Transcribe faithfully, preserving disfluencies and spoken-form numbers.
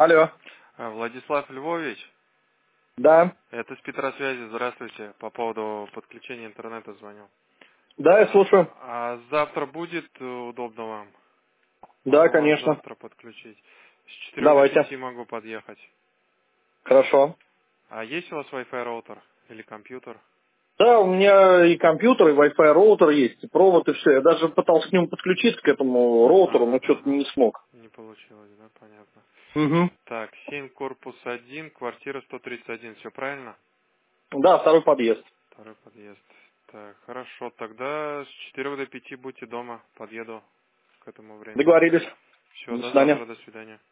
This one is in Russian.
Алло. А, Владислав Львович, Да. это с Петросвязи, здравствуйте, по поводу подключения интернета звоню. Да, я слушаю. А завтра будет э, удобно вам? Да, Могу вас конечно. завтра подключить. С четырёх до Давайте. пяти могу подъехать. Хорошо. А есть у вас Wi-Fi роутер или компьютер? Да, у меня и компьютер, и Wi-Fi роутер есть, и провод, и все. Я даже пытался к нему подключиться, к этому роутеру, но Ага, что-то ага. не смог. Не получилось, да, понятно. Угу. Так, семь корпус один, квартира сто тридцать один, все правильно? Да, второй подъезд. Второй подъезд. Так, хорошо, тогда с четырёх до пяти будьте дома, подъеду к этому времени. Договорились. Все, До до свидания. завтра, до свидания.